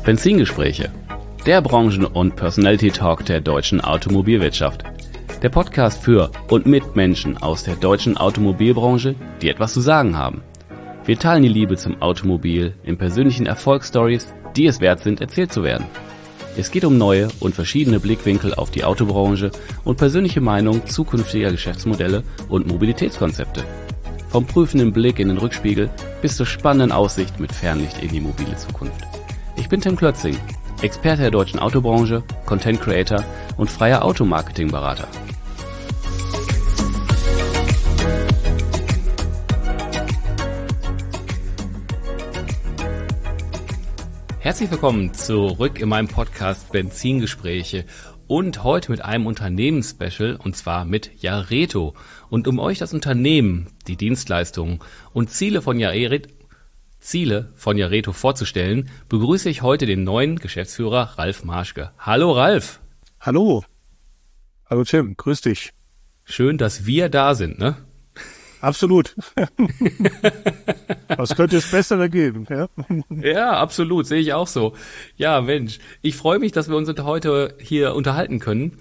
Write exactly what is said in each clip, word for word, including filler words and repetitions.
Benzingespräche, der Branchen- und Personality-Talk der deutschen Automobilwirtschaft. Der Podcast für und mit Menschen aus der deutschen Automobilbranche, die etwas zu sagen haben. Wir teilen die Liebe zum Automobil in persönlichen Erfolgsstories, die es wert sind, erzählt zu werden. Es geht um neue und verschiedene Blickwinkel auf die Autobranche und persönliche Meinung zukünftiger Geschäftsmodelle und Mobilitätskonzepte. Vom prüfenden Blick in den Rückspiegel bis zur spannenden Aussicht mit Fernlicht in die mobile Zukunft. Ich bin Tim Klötzing, Experte der deutschen Autobranche, Content Creator und freier Automarketing-Berater. Herzlich willkommen zurück in meinem Podcast Benzingespräche und heute mit einem Unternehmensspecial und zwar mit Jareto. Und um euch das Unternehmen, die Dienstleistungen und Ziele von Jareto, Ziele von Jareto vorzustellen, begrüße ich heute den neuen Geschäftsführer Ralf Marschke. Hallo Ralf. Hallo. Hallo Tim, grüß dich. Schön, dass wir da sind, ne? Absolut. Was könnte es Bessere geben? Ja, ja, absolut, sehe ich auch so. Ja, Mensch, ich freue mich, dass wir uns heute hier unterhalten können,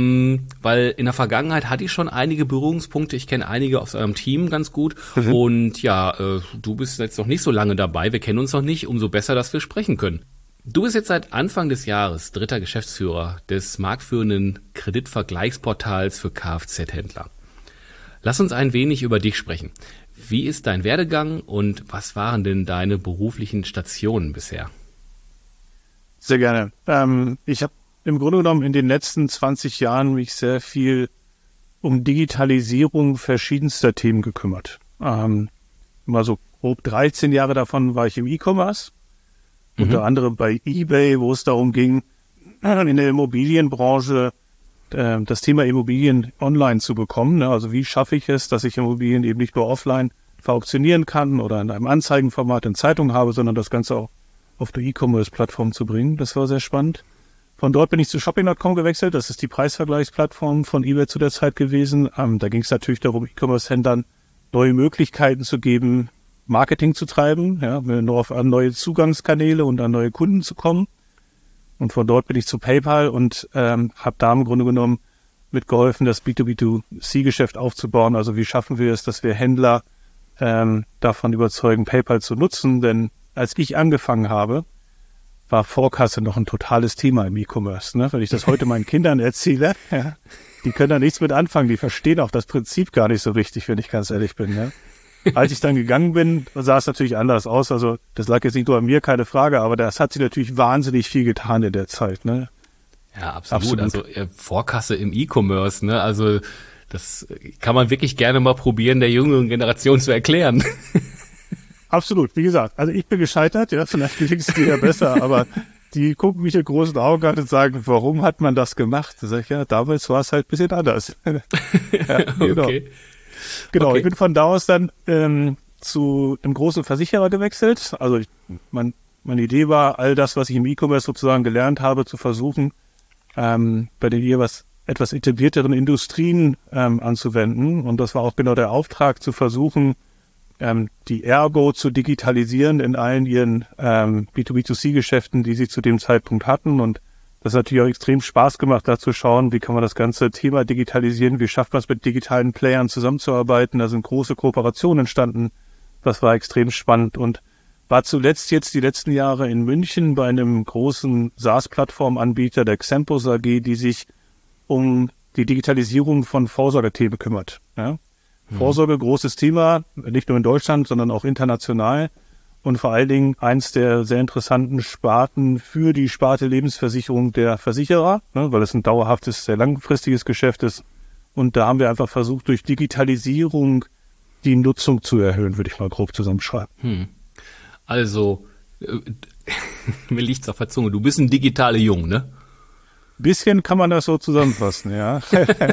weil in der Vergangenheit hatte ich schon einige Berührungspunkte. Ich kenne einige aus eurem Team ganz gut mhm. und ja, äh, du bist jetzt noch nicht so lange dabei. Wir kennen uns noch nicht, umso besser, dass wir sprechen können. Du bist jetzt seit Anfang des Jahres dritter Geschäftsführer des marktführenden Kreditvergleichsportals für Kfz-Händler. Lass uns ein wenig über dich sprechen. Wie ist dein Werdegang und was waren denn deine beruflichen Stationen bisher? Sehr gerne. Ähm, ich habe im Grunde genommen in den letzten zwanzig Jahren mich sehr viel um Digitalisierung verschiedenster Themen gekümmert. Ähm, mal so grob dreizehn Jahre davon war ich im E-Commerce, mhm. unter anderem bei eBay, wo es darum ging, in der Immobilienbranche äh, das Thema Immobilien online zu bekommen. Ne? Also wie schaffe ich es, dass ich Immobilien eben nicht nur offline verauktionieren kann oder in einem Anzeigenformat in Zeitung habe, sondern das Ganze auch auf der E-Commerce-Plattform zu bringen. Das war sehr spannend. Von dort bin ich zu Shopping Punkt com gewechselt. Das ist die Preisvergleichsplattform von eBay zu der Zeit gewesen. Ähm, da ging es natürlich darum, E-Commerce-Händlern neue Möglichkeiten zu geben, Marketing zu treiben, ja, nur an neue Zugangskanäle und an neue Kunden zu kommen. Und von dort bin ich zu PayPal und ähm, habe da im Grunde genommen mitgeholfen, das B zwei B zwei C-Geschäft aufzubauen. Also wie schaffen wir es, dass wir Händler ähm, davon überzeugen, PayPal zu nutzen? Denn als ich angefangen habe, war Vorkasse noch ein totales Thema im E-Commerce. Ne? Wenn ich das heute meinen Kindern erzähle, ja, die können da nichts mit anfangen. Die verstehen auch das Prinzip gar nicht so richtig, wenn ich ganz ehrlich bin. Ja? Als ich dann gegangen bin, sah es natürlich anders aus. Also das lag jetzt nicht nur an mir, keine Frage, aber das hat sich natürlich wahnsinnig viel getan in der Zeit. Ne? Ja, absolut. absolut. Also äh, Vorkasse im E-Commerce, ne? Also das kann man wirklich gerne mal probieren, der jüngeren Generation zu erklären. Absolut, wie gesagt, also ich bin gescheitert, ja, vielleicht gelingt es dir ja besser, aber die gucken mich in großen Augen an und sagen, warum hat man das gemacht? Da sag ich, ja, damals war es halt ein bisschen anders. ja, genau. Okay. Genau, okay. Ich bin von da aus dann ähm, zu einem großen Versicherer gewechselt. Also ich, mein, meine Idee war, all das, was ich im E-Commerce sozusagen gelernt habe, zu versuchen, ähm, bei den jeweils etwas etablierteren Industrien ähm, anzuwenden. Und das war auch genau der Auftrag, zu versuchen, die Ergo zu digitalisieren in allen ihren ähm, B zwei B zwei C-Geschäften, die sie zu dem Zeitpunkt hatten. Und das hat natürlich auch extrem Spaß gemacht, da zu schauen, wie kann man das ganze Thema digitalisieren, wie schafft man es mit digitalen Playern zusammenzuarbeiten. Da sind große Kooperationen entstanden. Das war extrem spannend und war zuletzt jetzt die letzten Jahre in München bei einem großen SaaS-Plattformanbieter, der Xempus A G, die sich um die Digitalisierung von Vorsorgethemen kümmert. Ja? Vorsorge, großes Thema, nicht nur in Deutschland, sondern auch international und vor allen Dingen eins der sehr interessanten Sparten für die Sparte Lebensversicherung der Versicherer, ne, weil es ein dauerhaftes, sehr langfristiges Geschäft ist. Und da haben wir einfach versucht, durch Digitalisierung die Nutzung zu erhöhen, würde ich mal grob zusammenschreiben. Hm. Also, äh, mir liegt's auf der Zunge, du bist ein digitaler Jung, ne? Bisschen kann man das so zusammenfassen, ja.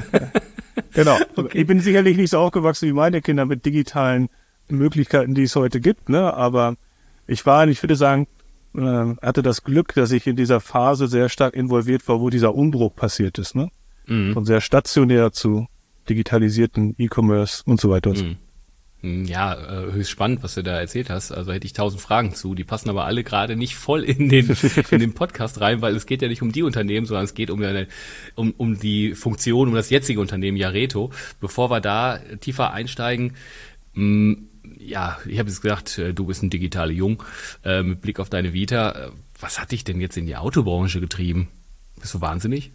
Genau. Okay. Ich bin sicherlich nicht so aufgewachsen wie meine Kinder mit digitalen Möglichkeiten, die es heute gibt, ne? Aber ich war, ich würde sagen, äh, hatte das Glück, dass ich in dieser Phase sehr stark involviert war, wo dieser Umbruch passiert ist, ne? Mhm. Von sehr stationär zu digitalisierten E-Commerce und so weiter. Mhm. Ja, höchst spannend, was du da erzählt hast. Also hätte ich tausend Fragen zu. Die passen aber alle gerade nicht voll in den in den Podcast rein, weil es geht ja nicht um die Unternehmen, sondern es geht um eine, um um die Funktion, um das jetzige Unternehmen Jareto. Bevor wir da tiefer einsteigen, mh, ja, ich habe jetzt gesagt, du bist ein digitaler Jung. Äh, mit Blick auf deine Vita, was hat dich denn jetzt in die Autobranche getrieben? Bist du wahnsinnig?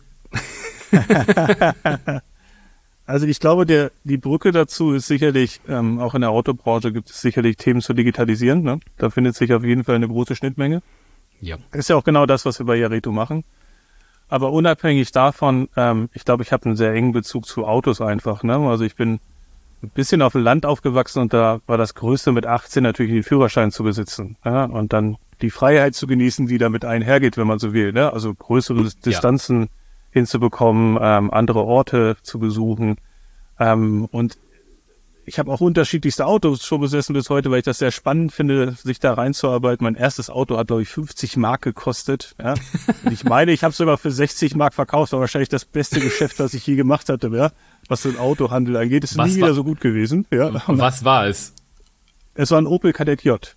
Also ich glaube, der die Brücke dazu ist sicherlich, ähm, auch in der Autobranche gibt es sicherlich Themen zu digitalisieren. Ne? Da findet sich auf jeden Fall eine große Schnittmenge. Ja. Ist ja auch genau das, was wir bei Jareto machen. Aber unabhängig davon, ähm, ich glaube, ich habe einen sehr engen Bezug zu Autos einfach. Ne? Also ich bin ein bisschen auf dem Land aufgewachsen und da war das Größte mit achtzehn natürlich den Führerschein zu besitzen. Ja? Und dann die Freiheit zu genießen, die damit einhergeht, wenn man so will. Ne? Also größere Distanzen ja. hinzubekommen, ähm, andere Orte zu besuchen. Ähm, und ich habe auch unterschiedlichste Autos schon besessen bis heute, weil ich das sehr spannend finde, sich da reinzuarbeiten. Mein erstes Auto hat, glaube ich, fünfzig Mark gekostet. Ja? Und ich meine, ich habe es sogar für sechzig Mark verkauft. War wahrscheinlich das beste Geschäft, was ich je gemacht hatte, ja? Was den Autohandel angeht. Ist was nie war, wieder so gut gewesen. Ja? Was war es? Es war ein Opel Kadett J.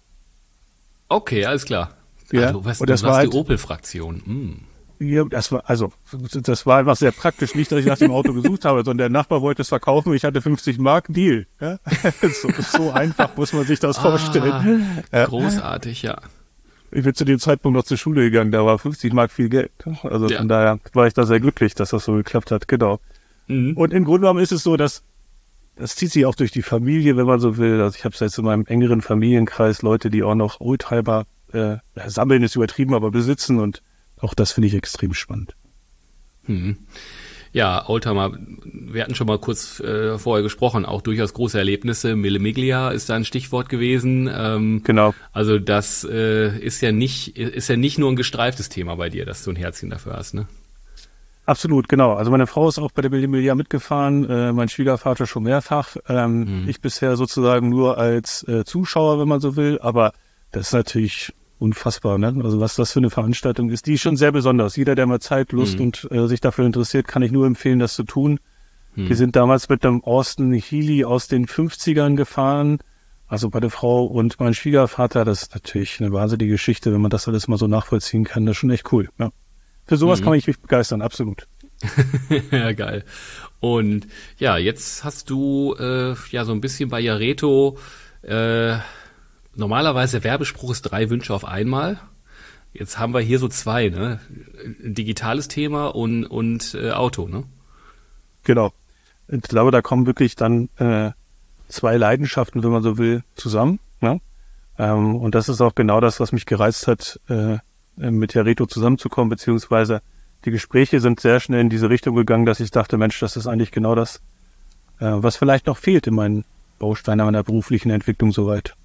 Okay, alles klar. Ja? Also, was, und das du war warst halt, die Opel-Fraktion. Hm. Ja, das war, also, das war einfach sehr praktisch. Nicht, dass ich nach dem Auto gesucht habe, sondern der Nachbar wollte es verkaufen. Ich hatte fünfzig Mark, Deal. Ja? so, so einfach muss man sich das ah, vorstellen. Ja. Großartig, ja. Ich bin zu dem Zeitpunkt noch zur Schule gegangen, da war fünfzig Mark viel Geld. Also ja. Von daher war ich da sehr glücklich, dass das so geklappt hat, genau. Mhm. Und im Grunde genommen ist es so, dass das zieht sich auch durch die Familie, wenn man so will. Also ich habe jetzt in meinem engeren Familienkreis Leute, die auch noch Oldtimer äh, sammeln, ist übertrieben, aber besitzen und auch das finde ich extrem spannend. Hm. Ja, Oldtimer, wir hatten schon mal kurz äh, vorher gesprochen, auch durchaus große Erlebnisse. Mille Miglia ist da ein Stichwort gewesen. Ähm, genau. Also das äh, ist ja nicht ist ja nicht nur ein gestreiftes Thema bei dir, dass du ein Herzchen dafür hast, ne? Absolut, genau. Also meine Frau ist auch bei der Mille Miglia mitgefahren, äh, mein Schwiegervater schon mehrfach. Ähm, hm. Ich bisher sozusagen nur als äh, Zuschauer, wenn man so will, aber das ist natürlich unfassbar, ne? Also was das für eine Veranstaltung ist, die ist schon sehr besonders. Jeder, der mal Zeit, Lust mhm. und äh, sich dafür interessiert, kann ich nur empfehlen, das zu tun. Mhm. Wir sind damals mit dem Austin Healey aus den fünfzigern gefahren, also bei der Frau und mein Schwiegervater. Das ist natürlich eine wahnsinnige Geschichte, wenn man das alles mal so nachvollziehen kann. Das ist schon echt cool, ja. Für sowas mhm. kann ich mich begeistern, absolut. Ja, geil. Und ja, jetzt hast du äh, ja so ein bisschen bei Jareto äh, normalerweise Werbespruch ist drei Wünsche auf einmal. Jetzt haben wir hier so zwei, ne? Ein digitales Thema und, und äh, Auto, ne? Genau. Ich glaube, da kommen wirklich dann äh, zwei Leidenschaften, wenn man so will, zusammen. Ne? Ähm, und das ist auch genau das, was mich gereizt hat, äh, mit Jareto zusammenzukommen, beziehungsweise die Gespräche sind sehr schnell in diese Richtung gegangen, dass ich dachte, Mensch, das ist eigentlich genau das, äh, was vielleicht noch fehlt in meinen Bausteinen meiner beruflichen Entwicklung soweit.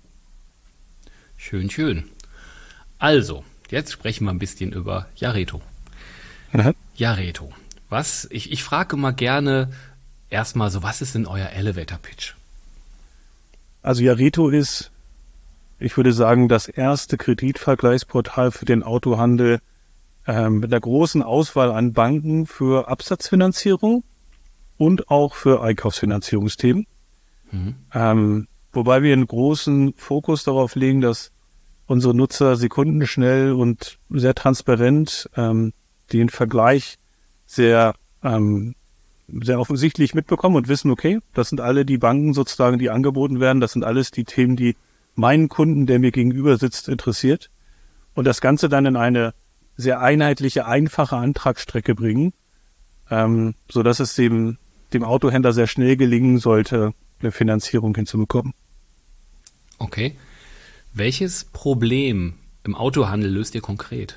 Schön, schön. Also, jetzt sprechen wir ein bisschen über Jareto. Mhm. Jareto. Was, ich, ich frage mal gerne erstmal so, was ist denn euer Elevator-Pitch? Also Jareto ist, ich würde sagen, das erste Kreditvergleichsportal für den Autohandel ähm, mit einer großen Auswahl an Banken für Absatzfinanzierung und auch für Einkaufsfinanzierungsthemen. Mhm. Ähm, Wobei wir einen großen Fokus darauf legen, dass unsere Nutzer sekundenschnell und sehr transparent ähm, den Vergleich sehr ähm, sehr offensichtlich mitbekommen und wissen, okay, das sind alle die Banken sozusagen, die angeboten werden. Das sind alles die Themen, die meinen Kunden, der mir gegenüber sitzt, interessiert. Und das Ganze dann in eine sehr einheitliche, einfache Antragsstrecke bringen, ähm, sodass es dem, dem Autohändler sehr schnell gelingen sollte, eine Finanzierung hinzubekommen. Okay. Welches Problem im Autohandel löst ihr konkret?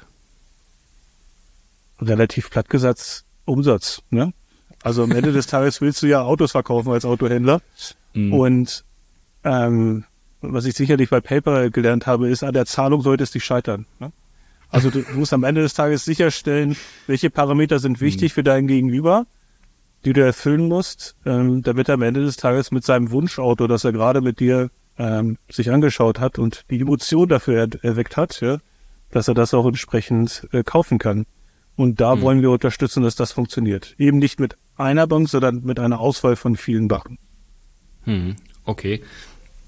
Relativ platt gesagt, Umsatz. Ne? Also am Ende des Tages willst du ja Autos verkaufen als Autohändler. Mm. Und ähm, was ich sicherlich bei Paper gelernt habe, ist, an der Zahlung sollte es nicht scheitern. Ne? Also du musst am Ende des Tages sicherstellen, welche Parameter sind wichtig mm. für dein Gegenüber, die du erfüllen musst, ähm, damit er am Ende des Tages mit seinem Wunschauto, das er gerade mit dir ähm, sich angeschaut hat und die Emotion dafür er- erweckt hat, ja, dass er das auch entsprechend äh, kaufen kann. Und da mhm. wollen wir unterstützen, dass das funktioniert. Eben nicht mit einer Bank, sondern mit einer Auswahl von vielen Banken. Mhm. Okay.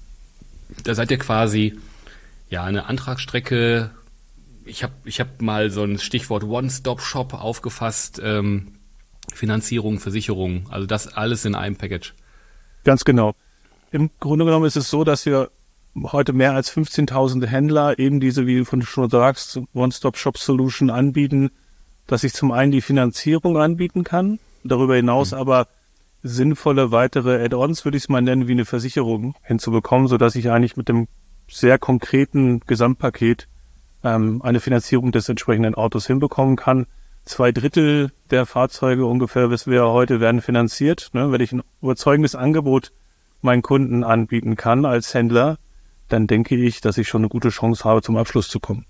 da seid ihr quasi ja eine Antragsstrecke. Ich habe ich hab mal so ein Stichwort One-Stop-Shop aufgefasst, ähm, Finanzierung, Versicherung, also das alles in einem Package. Ganz genau. Im Grunde genommen ist es so, dass wir heute mehr als fünfzehntausend Händler eben diese, wie du schon sagst, One-Stop-Shop-Solution anbieten, dass ich zum einen die Finanzierung anbieten kann, darüber hinaus mhm. aber sinnvolle weitere Add-ons, würde ich es mal nennen, wie eine Versicherung hinzubekommen, sodass ich eigentlich mit dem sehr konkreten Gesamtpaket ähm, eine Finanzierung des entsprechenden Autos hinbekommen kann. Zwei Drittel der Fahrzeuge ungefähr, wissen wir ja heute, werden finanziert. Ne? Wenn ich ein überzeugendes Angebot meinen Kunden anbieten kann als Händler, dann denke ich, dass ich schon eine gute Chance habe, zum Abschluss zu kommen.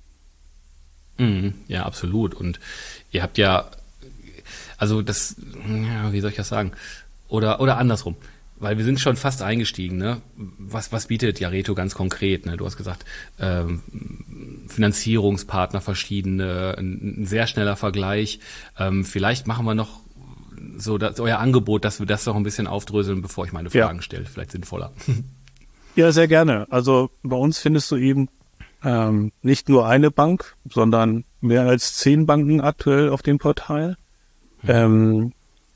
Mhm, ja, absolut. Und ihr habt ja, also das, ja, wie soll ich das sagen? Oder oder andersrum. Weil wir sind schon fast eingestiegen, ne? Was was bietet Jareto ganz konkret, ne? Du hast gesagt, ähm, Finanzierungspartner verschiedene, ein, ein sehr schneller Vergleich. Ähm, vielleicht machen wir noch so das, euer Angebot, dass wir das noch ein bisschen aufdröseln, bevor ich meine Fragen ja. stelle. Vielleicht sinnvoller. Ja, sehr gerne. Also bei uns findest du eben ähm, nicht nur eine Bank, sondern mehr als zehn Banken aktuell auf dem Portal, hm. ähm,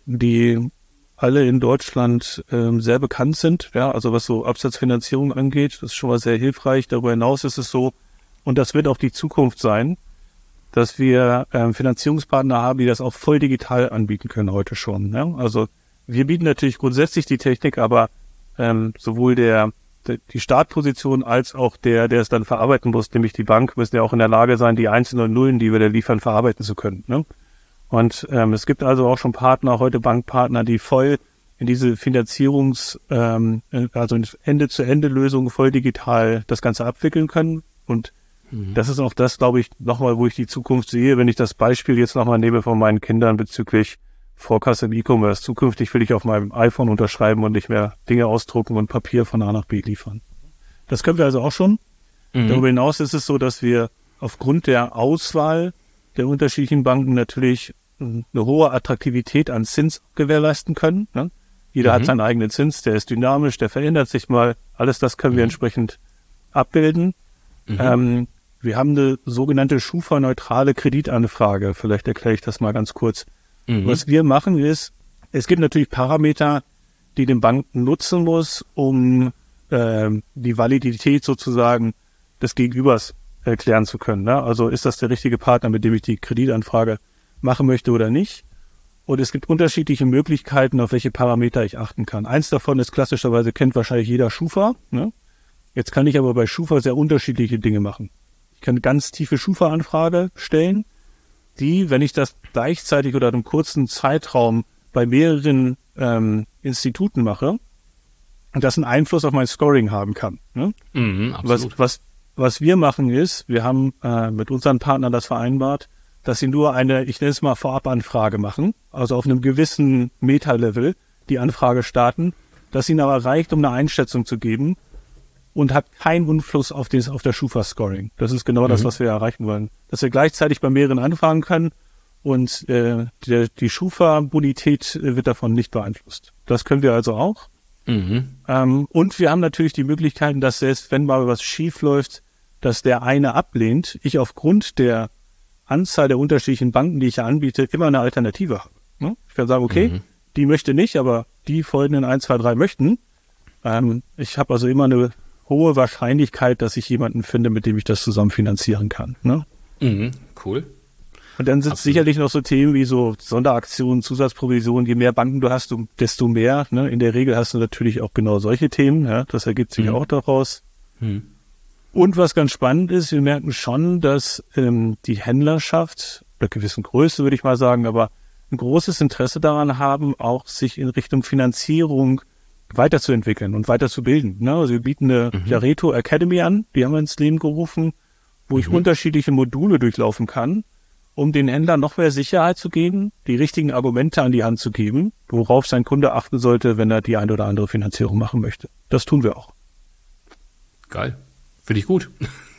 die alle in Deutschland ähm, sehr bekannt sind, ja, also was so Absatzfinanzierung angeht, das ist schon mal sehr hilfreich. Darüber hinaus ist es so, und das wird auch die Zukunft sein, dass wir ähm, Finanzierungspartner haben, die das auch voll digital anbieten können heute schon. Ja? Also wir bieten natürlich grundsätzlich die Technik, aber ähm, sowohl der, der die Startposition als auch der, der es dann verarbeiten muss, nämlich die Bank, müssen ja auch in der Lage sein, die einzelnen Nullen, die wir da liefern, verarbeiten zu können. Ne? Und ähm, es gibt also auch schon Partner, heute Bankpartner, die voll in diese Finanzierungs-, ähm, also Ende-zu-Ende-Lösungen voll digital das Ganze abwickeln können. Und mhm. das ist auch das, glaube ich, nochmal, wo ich die Zukunft sehe, wenn ich das Beispiel jetzt nochmal nehme von meinen Kindern bezüglich Vorkasse im E-Commerce. Zukünftig will ich auf meinem iPhone unterschreiben und nicht mehr Dinge ausdrucken und Papier von A nach B liefern. Das können wir also auch schon. Mhm. Darüber hinaus ist es so, dass wir aufgrund der Auswahl der unterschiedlichen Banken natürlich eine hohe Attraktivität an Zins gewährleisten können. Ne? Jeder mhm. hat seinen eigenen Zins, der ist dynamisch, der verändert sich mal. Alles das können wir mhm. entsprechend abbilden. Mhm. Ähm, wir haben eine sogenannte Schufa-neutrale Kreditanfrage. Vielleicht erkläre ich das mal ganz kurz. Mhm. Was wir machen ist, es gibt natürlich Parameter, die den Banken nutzen muss, um äh, die Validität sozusagen des Gegenübers erklären zu können. Ne? Also ist das der richtige Partner, mit dem ich die Kreditanfrage machen möchte oder nicht? Und es gibt unterschiedliche Möglichkeiten, auf welche Parameter ich achten kann. Eins davon ist klassischerweise, kennt wahrscheinlich jeder Schufa. Ne? Jetzt kann ich aber bei Schufa sehr unterschiedliche Dinge machen. Ich kann eine ganz tiefe Schufa-Anfrage stellen, die, wenn ich das gleichzeitig oder in einem kurzen Zeitraum bei mehreren ähm, Instituten mache, das einen Einfluss auf mein Scoring haben kann. Ne? Mhm, absolut. Was, was, was wir machen ist, wir haben äh, mit unseren Partnern das vereinbart, dass sie nur eine, ich nenne es mal Vorabanfrage machen, also auf einem gewissen Meta-Level die Anfrage starten, das ihnen aber reicht, um eine Einschätzung zu geben und hat keinen Einfluss auf, das, auf das Schufa-Scoring. Das ist genau mhm. das, was wir erreichen wollen. Dass wir gleichzeitig bei mehreren anfragen können und äh, der, die Schufa-Bonität wird davon nicht beeinflusst. Das können wir also auch. Mhm. Ähm, und wir haben natürlich die Möglichkeiten, dass selbst wenn mal was schief läuft, dass der eine ablehnt, ich aufgrund der Anzahl der unterschiedlichen Banken, die ich ja anbiete, immer eine Alternative habe. Ne? Ich kann sagen, okay, mhm. die möchte nicht, aber die folgenden eins, zwei, drei möchten. Ähm, ich habe also immer eine hohe Wahrscheinlichkeit, dass ich jemanden finde, mit dem ich das zusammen finanzieren kann. Ne? Mhm. Cool. Und dann sind sicherlich noch so Themen wie so Sonderaktionen, Zusatzprovisionen. Je mehr Banken du hast, desto mehr. Ne? In der Regel hast du natürlich auch genau solche Themen. Ja? Das ergibt sich mhm. auch daraus. Mhm. Und was ganz spannend ist, wir merken schon, dass ähm, die Händlerschaft, einer gewissen Größe würde ich mal sagen, aber ein großes Interesse daran haben, auch sich in Richtung Finanzierung weiterzuentwickeln und weiterzubilden. Ne? Also wir bieten eine mhm. Jareto Academy an, die haben wir ins Leben gerufen, wo mhm. ich unterschiedliche Module durchlaufen kann, um den Händlern noch mehr Sicherheit zu geben, die richtigen Argumente an die Hand zu geben, worauf sein Kunde achten sollte, wenn er die eine oder andere Finanzierung machen möchte. Das tun wir auch. Geil. Finde ich gut.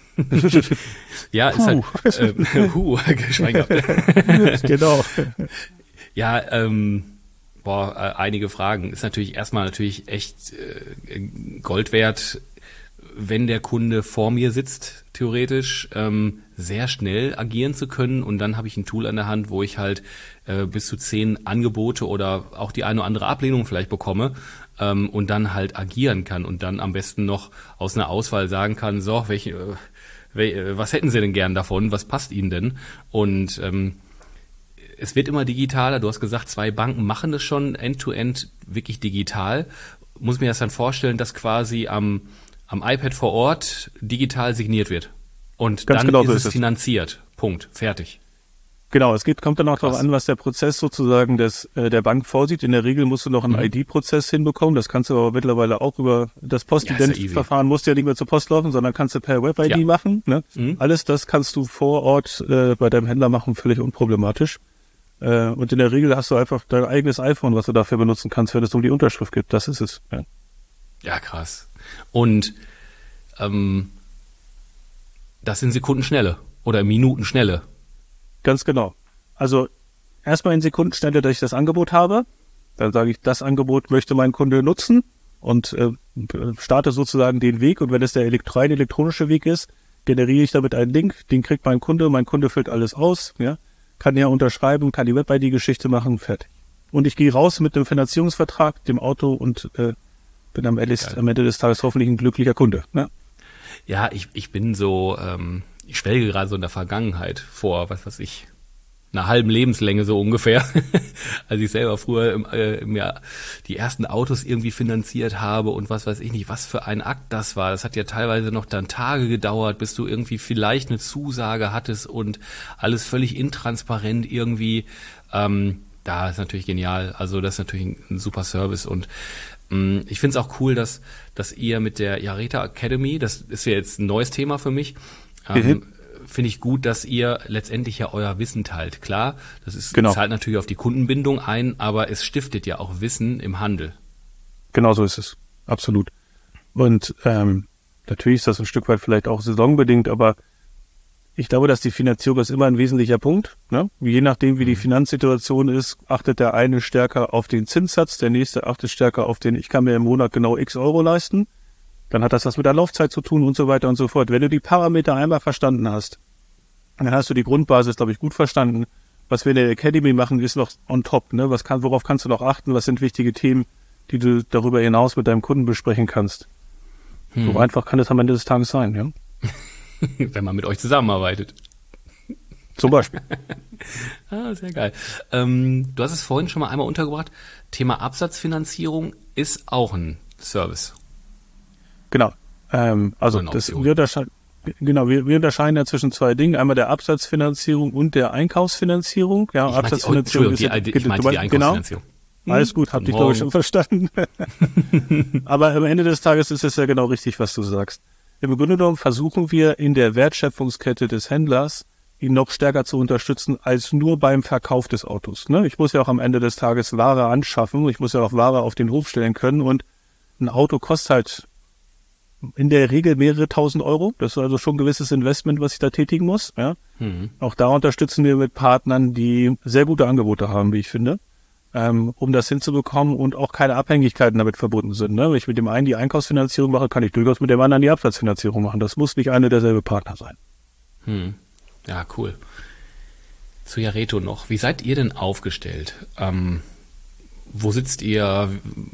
Ja, ist halt, äh, hu, Schwein gehabt. Genau. Ja, ähm, boah, äh, einige Fragen. Ist natürlich erstmal natürlich echt äh, Gold wert. wenn der Kunde vor mir sitzt, theoretisch, ähm, sehr schnell agieren zu können. Und dann habe ich ein Tool an der Hand, wo ich halt äh, bis zu zehn Angebote oder auch die eine oder andere Ablehnung vielleicht bekomme ähm, und dann halt agieren kann und dann am besten noch aus einer Auswahl sagen kann, so, welche, äh, wel, was hätten Sie denn gern davon, was passt Ihnen denn? Und ähm, es wird immer digitaler. Du hast gesagt, zwei Banken machen das schon end-to-end wirklich digital. Muss mir das dann vorstellen, dass quasi am am iPad vor Ort digital signiert wird. Und Ganz dann genau ist so es ist es. finanziert. Punkt. Fertig. Genau, es geht, kommt dann auch Krass. darauf an, was der Prozess sozusagen des, äh, der Bank vorsieht. In der Regel musst du noch einen Mhm. I D-Prozess hinbekommen. Das kannst du aber mittlerweile auch über das Postident-Verfahren, musst du ja nicht mehr zur Post laufen, sondern kannst du per Web-I D Ja. machen. Ne? Mhm. Alles das kannst du vor Ort äh, bei deinem Händler machen, völlig unproblematisch. Äh, und in der Regel hast du einfach dein eigenes iPhone, was du dafür benutzen kannst, wenn es um die Unterschrift geht. Das ist es. Ja. Ja, krass. Und ähm, das sind Sekundenschnelle oder Minutenschnelle. Ganz genau. Also erstmal in Sekundenschnelle, dass ich das Angebot habe. Dann sage ich, das Angebot möchte mein Kunde nutzen und äh, starte sozusagen den Weg. Und wenn es der elektro- rein elektronische Weg ist, generiere ich damit einen Link. Den kriegt mein Kunde. Mein Kunde füllt alles aus. Ja, kann ja unterschreiben, kann die Web-I D-Geschichte machen, fertig. Und ich gehe raus mit dem Finanzierungsvertrag, dem Auto und äh, bin am Ende, am Ende des Tages hoffentlich ein glücklicher Kunde. Ne? Ja, ich, ich bin so, ähm, ich schwelge gerade so in der Vergangenheit vor, was weiß ich, einer halben Lebenslänge so ungefähr, als ich selber früher im, äh, im Jahr die ersten Autos irgendwie finanziert habe und was weiß ich nicht, was für ein Akt das war. Das hat ja teilweise noch dann Tage gedauert, bis du irgendwie vielleicht eine Zusage hattest und alles völlig intransparent irgendwie. Ähm, da ist natürlich genial. Also das ist natürlich ein, ein super Service und mh, ich finde es auch cool, dass dass ihr mit der Yareta Academy, das ist ja jetzt ein neues Thema für mich, ähm, Mhm. finde ich gut, dass ihr letztendlich ja euer Wissen teilt. Klar, das ist, Genau. zahlt natürlich auf die Kundenbindung ein, aber es stiftet ja auch Wissen im Handel. Genau so ist es. Absolut. Und ähm, natürlich ist das ein Stück weit vielleicht auch saisonbedingt, aber ich glaube, dass die Finanzierung ist immer ein wesentlicher Punkt. Ne? Je nachdem, wie die Finanzsituation ist, achtet der eine stärker auf den Zinssatz, der nächste achtet stärker auf den, ich kann mir im Monat genau x Euro leisten. Dann hat das was mit der Laufzeit zu tun und so weiter und so fort. Wenn du die Parameter einmal verstanden hast, dann hast du die Grundbasis, glaube ich, gut verstanden. Was wir in der Academy machen, ist noch on top. Ne? Was kann, worauf kannst du noch achten? Was sind wichtige Themen, die du darüber hinaus mit deinem Kunden besprechen kannst? Hm. So einfach kann es am Ende des Tages sein. Ja? Wenn man mit euch zusammenarbeitet. Zum Beispiel. Ah, sehr geil. Ähm, du hast es vorhin schon mal einmal untergebracht. Thema Absatzfinanzierung ist auch ein Service. Genau. Ähm, also Eine das, Option. wir, unterscheiden, genau wir, wir unterscheiden ja zwischen zwei Dingen. Einmal der Absatzfinanzierung und der Einkaufsfinanzierung. Ja, Ich meinte, oh, Absatzfinanzierung Entschuldigung, ist die, ja, ich meinte du die meinst- genau. Einkaufsfinanzierung. Alles gut, hab Guten dich glaube ich schon Morgen. verstanden. Aber am Ende des Tages ist es ja genau richtig, was du sagst. Im Grunde genommen versuchen wir in der Wertschöpfungskette des Händlers, ihn noch stärker zu unterstützen als nur beim Verkauf des Autos. Ne? Ich muss ja auch am Ende des Tages Ware anschaffen, ich muss ja auch Ware auf den Hof stellen können und ein Auto kostet halt in der Regel mehrere tausend Euro. Das ist also schon ein gewisses Investment, was ich da tätigen muss. Ja? Mhm. Auch da unterstützen wir mit Partnern, die sehr gute Angebote haben, wie ich finde, ähm, um das hinzubekommen und auch keine Abhängigkeiten damit verbunden sind. Ne? Wenn ich mit dem einen die Einkaufsfinanzierung mache, kann ich durchaus mit dem anderen die Absatzfinanzierung machen. Das muss nicht eine derselbe Partner sein. Hm. Ja, cool. Zu Yareto noch. Wie seid ihr denn aufgestellt? Ähm, wo sitzt ihr?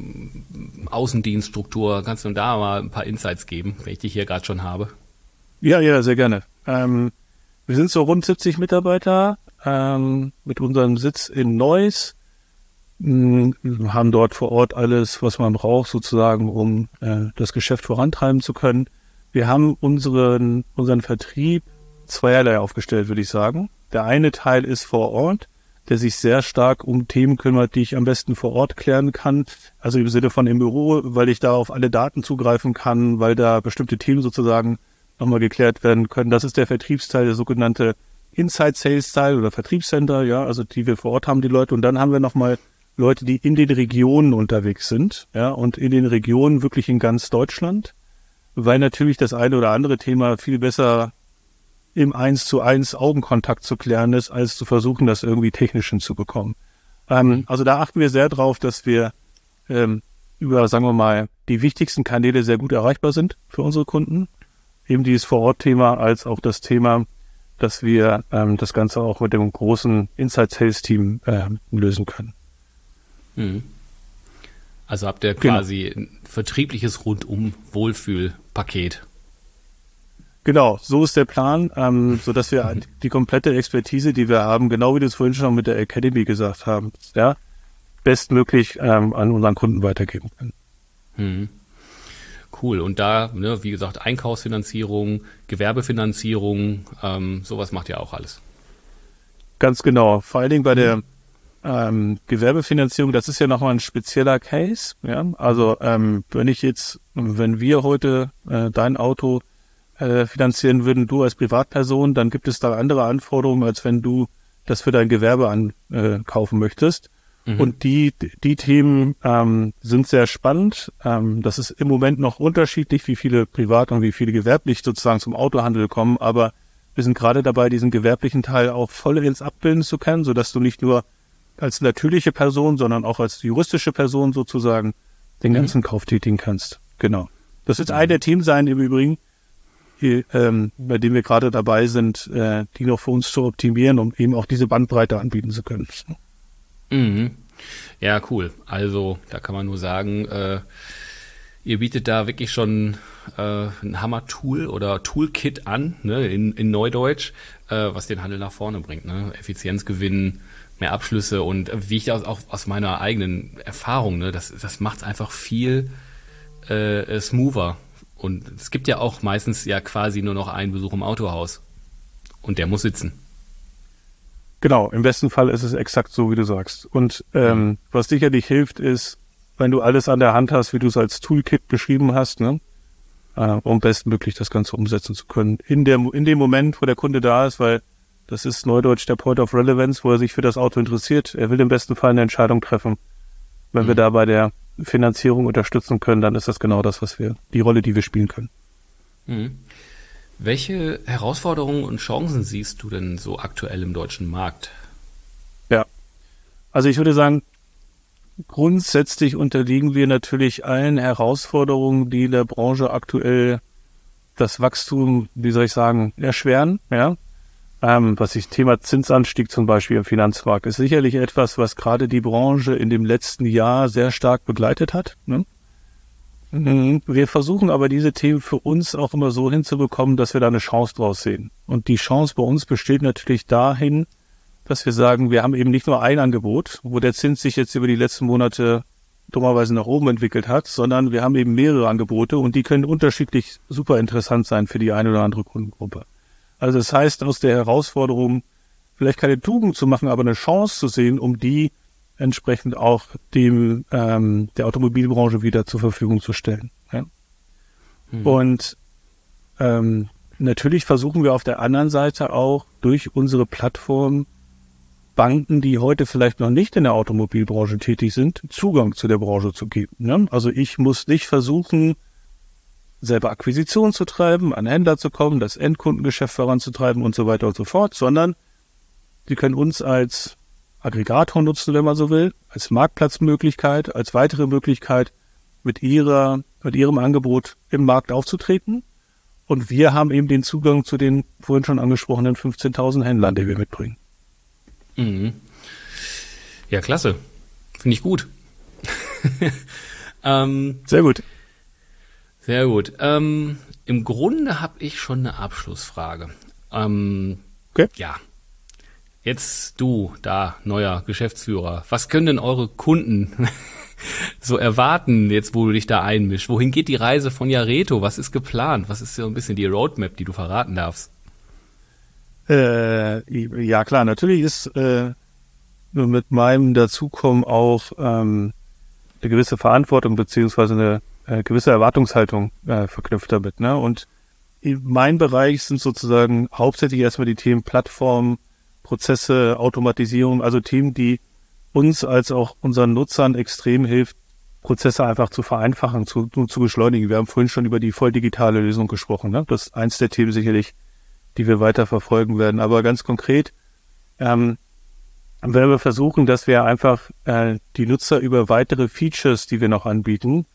Außendienststruktur? Kannst du da mal ein paar Insights geben, wenn ich dich hier gerade schon habe? Ja, ja, sehr gerne. Ähm, wir sind so rund siebzig Mitarbeiter ähm, mit unserem Sitz in Neuss. Wir haben dort vor Ort alles, was man braucht, sozusagen, um äh, das Geschäft vorantreiben zu können. Wir haben unseren, unseren Vertrieb zweierlei aufgestellt, würde ich sagen. Der eine Teil ist vor Ort, der sich sehr stark um Themen kümmert, die ich am besten vor Ort klären kann. Also im Sinne von im Büro, weil ich da auf alle Daten zugreifen kann, weil da bestimmte Themen sozusagen nochmal geklärt werden können. Das ist der Vertriebsteil, der sogenannte Inside-Sales-Teil oder Vertriebscenter, ja, also die wir vor Ort haben, die Leute. Und dann haben wir nochmal Leute, die in den Regionen unterwegs sind, ja, und in den Regionen wirklich in ganz Deutschland, weil natürlich das eine oder andere Thema viel besser im eins zu eins Augenkontakt zu klären ist, als zu versuchen, das irgendwie technisch hinzubekommen. Ähm, also da achten wir sehr drauf, dass wir ähm, über, sagen wir mal, die wichtigsten Kanäle sehr gut erreichbar sind für unsere Kunden. Eben dieses Vor-Ort-Thema als auch das Thema, dass wir ähm, das Ganze auch mit dem großen Inside-Sales-Team äh, lösen können. Mhm. Also habt ihr quasi genau. ein vertriebliches Rundum-Wohlfühl-Paket. Genau, so ist der Plan, ähm, so dass wir die komplette Expertise, die wir haben, genau wie du es vorhin schon mit der Academy gesagt haben, ja, bestmöglich ähm, an unseren Kunden weitergeben können. Mhm. Cool. Und da, ne, wie gesagt, Einkaufsfinanzierung, Gewerbefinanzierung, ähm, sowas macht ihr auch alles. Ganz genau. Vor allen Dingen bei der ähm, Gewerbefinanzierung, das ist ja nochmal ein spezieller Case. Ja? Also ähm, wenn ich jetzt, wenn wir heute äh, dein Auto äh, finanzieren würden, du als Privatperson, dann gibt es da andere Anforderungen, als wenn du das für dein Gewerbe ankaufen äh, möchtest. Mhm. Und die die Themen ähm, sind sehr spannend. Ähm, das ist im Moment noch unterschiedlich, wie viele privat und wie viele gewerblich sozusagen zum Autohandel kommen. Aber wir sind gerade dabei, diesen gewerblichen Teil auch vollends abbilden zu können, sodass du nicht nur als natürliche Person, sondern auch als juristische Person sozusagen den ganzen mhm. Kauf tätigen kannst. Genau. Das wird mhm. ein der Themen sein im Übrigen, die, ähm, bei dem wir gerade dabei sind, äh, die noch für uns zu optimieren, um eben auch diese Bandbreite anbieten zu können. Mhm. Ja, cool. Also da kann man nur sagen, äh, ihr bietet da wirklich schon äh, ein Hammer-Tool oder Toolkit an, ne, in, in Neudeutsch, äh, was den Handel nach vorne bringt. Ne? Effizienzgewinn, mehr Abschlüsse und äh, wie ich das auch aus meiner eigenen Erfahrung, ne, das, das macht es einfach viel äh, smoother. Und es gibt ja auch meistens ja quasi nur noch einen Besuch im Autohaus. Und der muss sitzen. Genau, im besten Fall ist es exakt so, wie du sagst. Und ähm, mhm. was sicherlich hilft, ist, wenn du alles an der Hand hast, wie du es als Toolkit beschrieben hast, ne, äh, um bestmöglich das Ganze umsetzen zu können. In der in dem Moment, wo der Kunde da ist, weil das ist neudeutsch der Point of Relevance, wo er sich für das Auto interessiert. Er will im besten Fall eine Entscheidung treffen. Wenn mhm. wir da bei der Finanzierung unterstützen können, dann ist das genau das, was wir, die Rolle, die wir spielen können. Mhm. Welche Herausforderungen und Chancen siehst du denn so aktuell im deutschen Markt? Ja, also ich würde sagen, grundsätzlich unterliegen wir natürlich allen Herausforderungen, die in der Branche aktuell das Wachstum, wie soll ich sagen, erschweren. Ja, ähm, was ich Thema Zinsanstieg zum Beispiel im Finanzmarkt ist sicherlich etwas, was gerade die Branche in dem letzten Jahr sehr stark begleitet hat. Ne? Wir versuchen aber diese Themen für uns auch immer so hinzubekommen, dass wir da eine Chance draus sehen. Und die Chance bei uns besteht natürlich dahin, dass wir sagen, wir haben eben nicht nur ein Angebot, wo der Zins sich jetzt über die letzten Monate dummerweise nach oben entwickelt hat, sondern wir haben eben mehrere Angebote und die können unterschiedlich super interessant sein für die eine oder andere Kundengruppe. Also das heißt, aus der Herausforderung, vielleicht keine Tugend zu machen, aber eine Chance zu sehen, um die entsprechend auch dem ähm, der Automobilbranche wieder zur Verfügung zu stellen. Ja? Mhm. Und ähm, natürlich versuchen wir auf der anderen Seite auch durch unsere Plattform Banken, die heute vielleicht noch nicht in der Automobilbranche tätig sind, Zugang zu der Branche zu geben. Ne? Also ich muss nicht versuchen, selber Akquisition zu treiben, an Händler zu kommen, das Endkundengeschäft voranzutreiben und so weiter und so fort, sondern sie können uns als Aggregator nutzen, wenn man so will, als Marktplatzmöglichkeit, als weitere Möglichkeit, mit ihrer, mit ihrem Angebot im Markt aufzutreten. Und wir haben eben den Zugang zu den vorhin schon angesprochenen fünfzehntausend Händlern, die wir mitbringen. Mhm. Ja, klasse. Finde ich gut. ähm, Sehr gut. Sehr gut. Ähm, im Grunde habe ich schon eine Abschlussfrage. Ähm, okay. Ja. Jetzt du, da, neuer Geschäftsführer. Was können denn eure Kunden so erwarten, jetzt wo du dich da einmischst? Wohin geht die Reise von Jareto? Was ist geplant? Was ist so ein bisschen die Roadmap, die du verraten darfst? Äh, ja klar, natürlich ist äh, mit meinem Dazukommen auch ähm, eine gewisse Verantwortung beziehungsweise eine äh, gewisse Erwartungshaltung äh, verknüpft damit. Ne? Und mein Bereich sind sozusagen hauptsächlich erstmal die Themen Plattform, Prozesse, Automatisierung, also Themen, die uns als auch unseren Nutzern extrem hilft, Prozesse einfach zu vereinfachen, zu, zu beschleunigen. Wir haben vorhin schon über die voll digitale Lösung gesprochen. Ne? Das ist eins der Themen sicherlich, die wir weiter verfolgen werden. Aber ganz konkret ähm, werden wir versuchen, dass wir einfach äh, die Nutzer über weitere Features, die wir noch anbieten,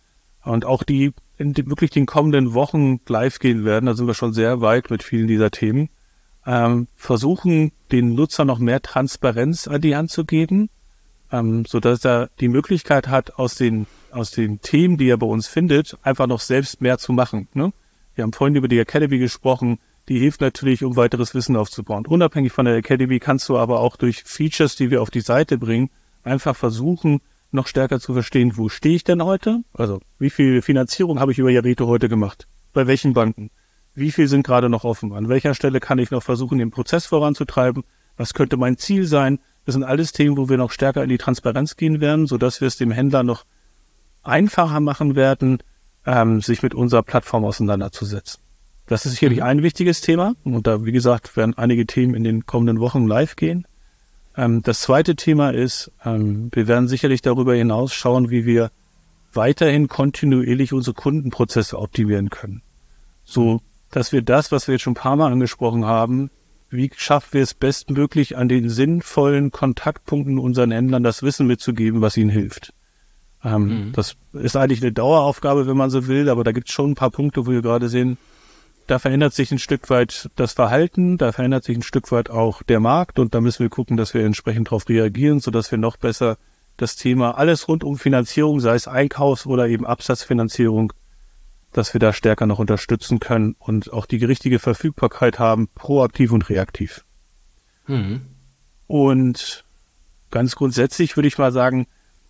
und auch die in die, wirklich den kommenden Wochen live gehen werden, da sind wir schon sehr weit mit vielen dieser Themen, ähm, versuchen, den Nutzer noch mehr Transparenz an die Hand zu geben, ähm, sodass er die Möglichkeit hat, aus den, aus den Themen, die er bei uns findet, einfach noch selbst mehr zu machen. Ne? Wir haben vorhin über die Academy gesprochen, die hilft natürlich, um weiteres Wissen aufzubauen. Unabhängig von der Academy kannst du aber auch durch Features, die wir auf die Seite bringen, einfach versuchen, noch stärker zu verstehen, wo stehe ich denn heute? Also, wie viel Finanzierung habe ich über Jahrito heute gemacht? Bei welchen Banken? Wie viel sind gerade noch offen? An welcher Stelle kann ich noch versuchen, den Prozess voranzutreiben? Was könnte mein Ziel sein? Das sind alles Themen, wo wir noch stärker in die Transparenz gehen werden, sodass wir es dem Händler noch einfacher machen werden, ähm, sich mit unserer Plattform auseinanderzusetzen. Das ist sicherlich ein wichtiges Thema. Und da, wie gesagt, werden einige Themen in den kommenden Wochen live gehen. Ähm, das zweite Thema ist, ähm, wir werden sicherlich darüber hinaus schauen, wie wir weiterhin kontinuierlich unsere Kundenprozesse optimieren können. So, dass wir das, was wir jetzt schon ein paar Mal angesprochen haben, wie schaffen wir es bestmöglich, an den sinnvollen Kontaktpunkten unseren Händlern das Wissen mitzugeben, was ihnen hilft. Ähm, mhm. Das ist eigentlich eine Daueraufgabe, wenn man so will, aber da gibt es schon ein paar Punkte, wo wir gerade sehen, da verändert sich ein Stück weit das Verhalten, da verändert sich ein Stück weit auch der Markt und da müssen wir gucken, dass wir entsprechend darauf reagieren, sodass wir noch besser das Thema alles rund um Finanzierung, sei es Einkaufs- oder eben Absatzfinanzierung, dass wir da stärker noch unterstützen können und auch die richtige Verfügbarkeit haben, proaktiv und reaktiv. Mhm. Und ganz grundsätzlich würde ich mal sagen,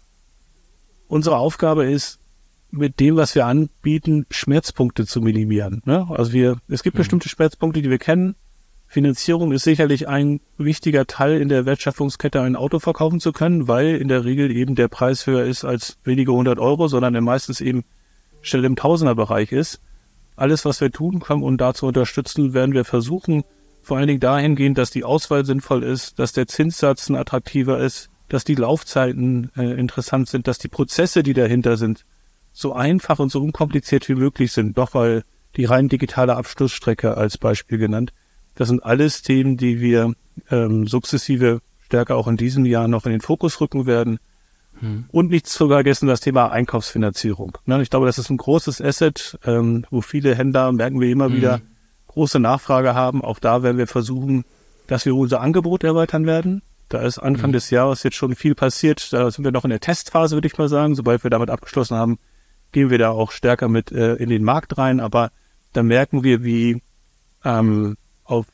unsere Aufgabe ist, mit dem, was wir anbieten, Schmerzpunkte zu minimieren. Ne? Also wir, es gibt mhm. bestimmte Schmerzpunkte, die wir kennen. Finanzierung ist sicherlich ein wichtiger Teil in der Wertschöpfungskette, ein Auto verkaufen zu können, weil in der Regel eben der Preis höher ist als wenige hundert Euro, sondern er meistens eben schnell im Tausenderbereich ist. Alles, was wir tun können, um da zu unterstützen, werden wir versuchen, vor allen Dingen dahingehend, dass die Auswahl sinnvoll ist, dass der Zinssatz ein attraktiver ist, dass die Laufzeiten äh, interessant sind, dass die Prozesse, die dahinter sind, so einfach und so unkompliziert wie möglich sind. Doch weil die rein digitale Abschlussstrecke als Beispiel genannt, das sind alles Themen, die wir ähm, sukzessive stärker auch in diesem Jahr noch in den Fokus rücken werden. Hm. Und nicht zu vergessen das Thema Einkaufsfinanzierung. Ne, ich glaube, das ist ein großes Asset, ähm, wo viele Händler, merken wir immer hm. wieder, große Nachfrage haben. Auch da werden wir versuchen, dass wir unser Angebot erweitern werden. Da ist Anfang hm. des Jahres jetzt schon viel passiert. Da sind wir noch in der Testphase, würde ich mal sagen. Sobald wir damit abgeschlossen haben, gehen wir da auch stärker mit äh, in den Markt rein. Aber da merken wir, wie ähm, auf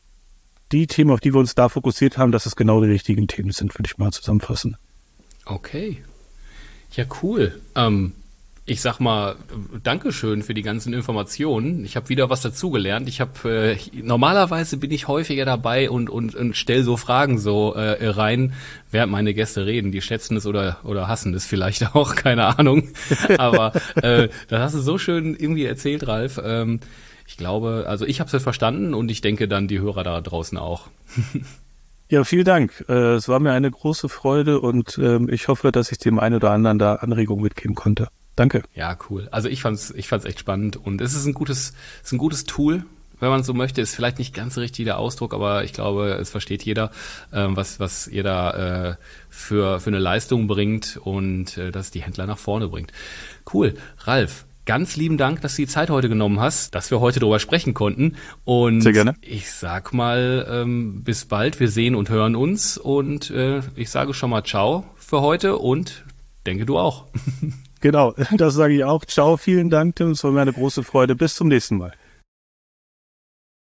die Themen, auf die wir uns da fokussiert haben, dass es genau die richtigen Themen sind, würde ich mal zusammenfassen. Okay. Ja, cool. Ähm, ich sag mal, Dankeschön für die ganzen Informationen. Ich habe wieder was dazugelernt. Ich habe äh, normalerweise bin ich häufiger dabei und und, und stell so Fragen so äh, rein, während meine Gäste reden. Die schätzen es oder oder hassen es vielleicht auch, keine Ahnung. Aber äh, das hast du so schön irgendwie erzählt, Ralf. Ähm, ich glaube, also ich habe es verstanden und ich denke dann die Hörer da draußen auch. Ja, vielen Dank. Äh, es war mir eine große Freude und ähm, ich hoffe, dass ich dem einen oder anderen da Anregungen mitgeben konnte. Danke. Ja, cool. Also ich fand's, ich fand's echt spannend und es ist ein gutes, es ist ein gutes Tool, wenn man so möchte. Ist vielleicht nicht ganz richtig der Ausdruck, aber ich glaube, es versteht jeder, ähm, was was ihr da äh, für für eine Leistung bringt und äh, dass die Händler nach vorne bringt. Cool, Ralf. Ganz lieben Dank, dass du die Zeit heute genommen hast, dass wir heute darüber sprechen konnten. Und sehr gerne. Ich sag mal, ähm, bis bald. Wir sehen und hören uns. Und äh, ich sage schon mal Ciao für heute und denke du auch. Genau, das sage ich auch. Ciao, vielen Dank, Tim. Es war mir eine große Freude. Bis zum nächsten Mal.